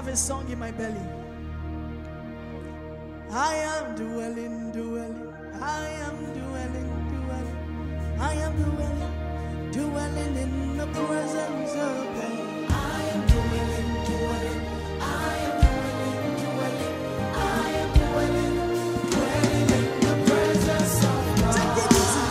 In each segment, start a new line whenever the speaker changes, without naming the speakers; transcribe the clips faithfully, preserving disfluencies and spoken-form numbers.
have a song in my belly. I am dwelling, dwelling. I am dwelling, dwelling. I am dwelling, dwelling in the presence of God. I am dwelling, dwelling. I am dwelling, dwelling. I am dwelling, dwelling in the presence of God. Take it easy.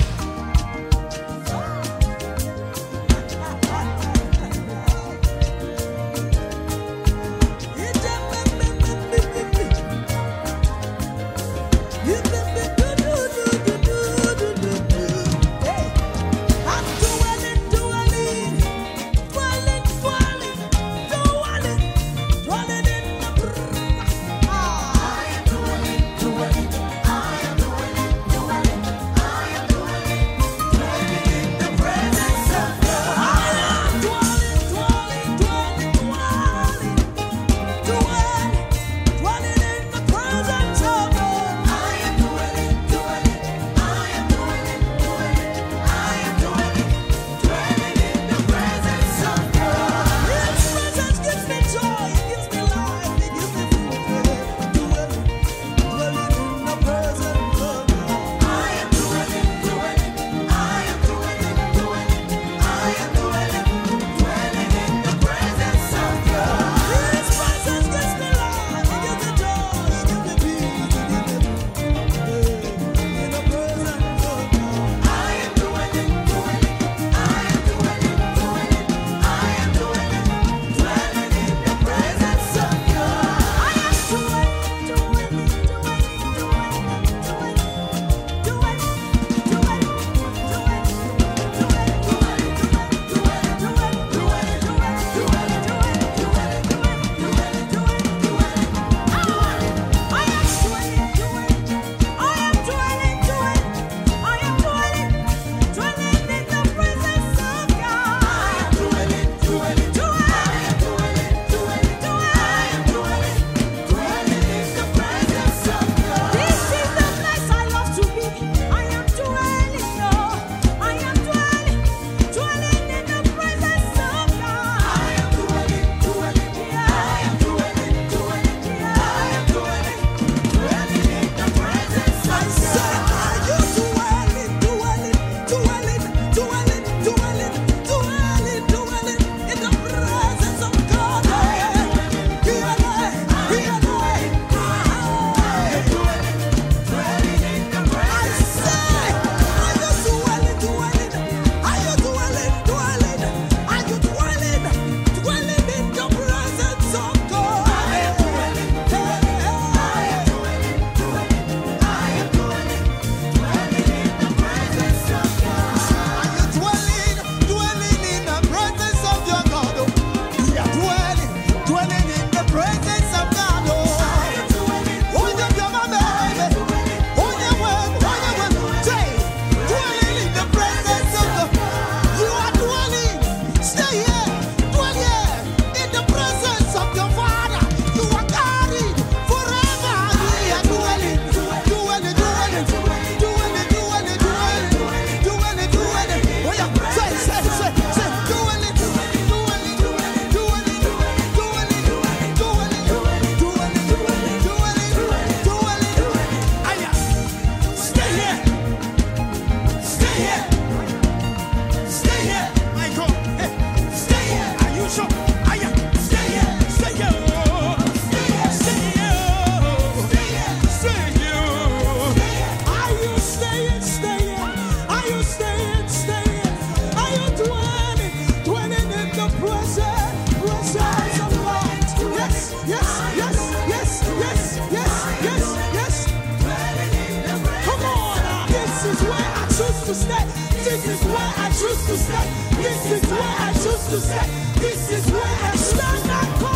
This is where I choose to stay. This is where I choose to stay. This is where I stand.